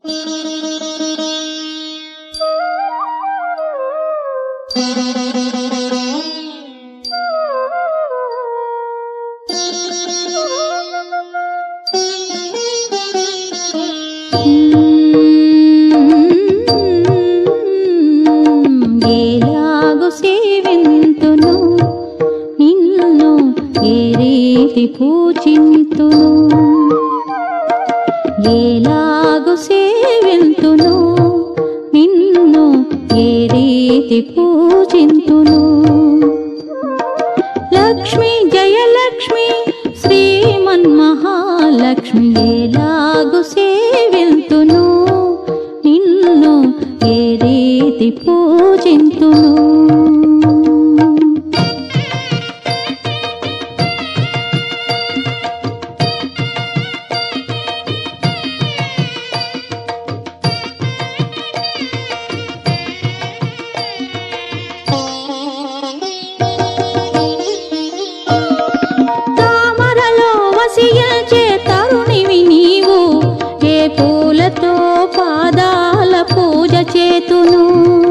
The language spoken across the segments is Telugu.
ఏలాగు సేవింతును నిన్ను ఏ రీతి పూజింతును ఏలాగు సేవింతును నిన్ను ఏ రీతి పూజింతును లక్ష్మీ జయలక్ష్మి శ్రీమన్మహాలక్ష్మి ఏలాగు సేవింతును నిన్ను ఏ రీతి పూజింతును తరుణివి నీవు ఏ పూలతో పాదాల పూజ చేతును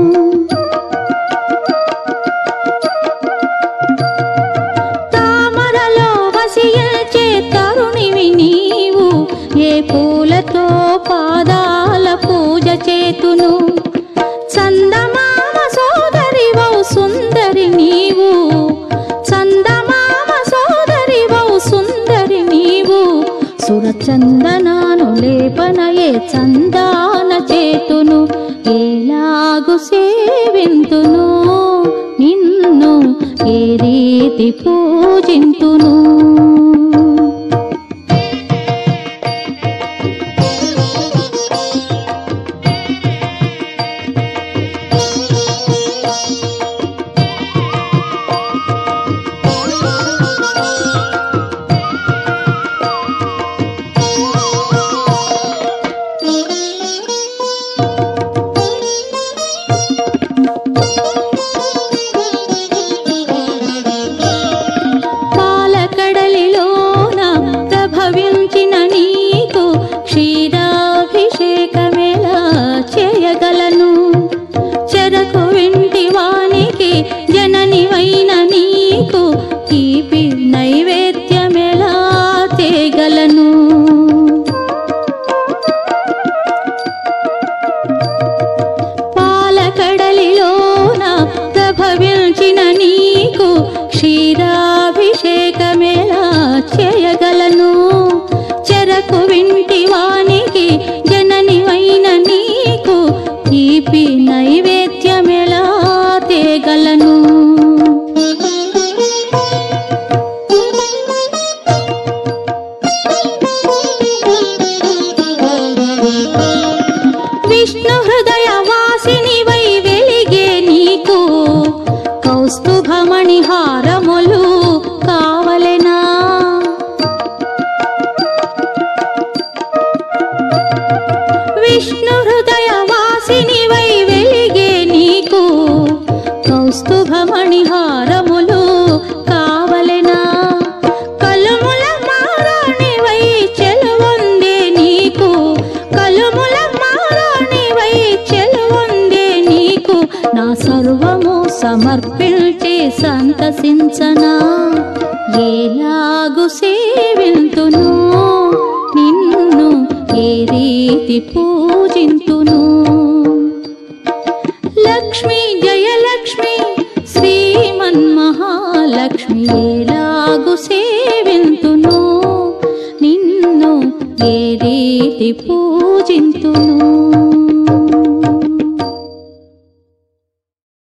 తామరలో వసియల్చే తరుణివి నీవు ఏ పూలతో పాదాల పూజ చేతును చందమామ సోదరివౌ సుందరి నీవు చందమామ సోదరివౌ సుందరి నీవు సురచందనాను లేపనయే చందాన చేతును ఏలాగు సేవింతును నిన్ను ఏ రీతి పూజింతును ప్రభవించిన నీకు క్షీరాభిషేకమేలా చేయగలను చెరకు వింటి వానికి జననివైన నీకు తీపి నైవేద్యమేలా తేగలను పాలకడలిలోన ప్రభవించిన నీకు క్షీరాభిషేకమేలా చేయగలను చెరకు వింటి వానికి జననివైన నీకు తీపి నైవేద్యమెలా తేగలను విష్ణు హృదయ వాసినివై వెలిగే నీకు కౌస్తుభమణి హారములు కావలెనా విష్ణు హృదయ వాసినివై వెలిగే నీకు కౌస్తుభమణి హారములు కావలెనా కలుముల మారాణివై చెలువొందే నీకు కలుముల మారాణివై చెలువొందే నీకు నా సర్వము సమర్పించి సంతసించనా ఏలాగు సేవింతును నిన్ను ఏ రీతి పూజింతును లక్ష్మీ జయలక్ష్మి శ్రీమన్మహాలక్ష్మి ఏలాగు సేవింతును నిన్ను ఏ రీతి పూజింతును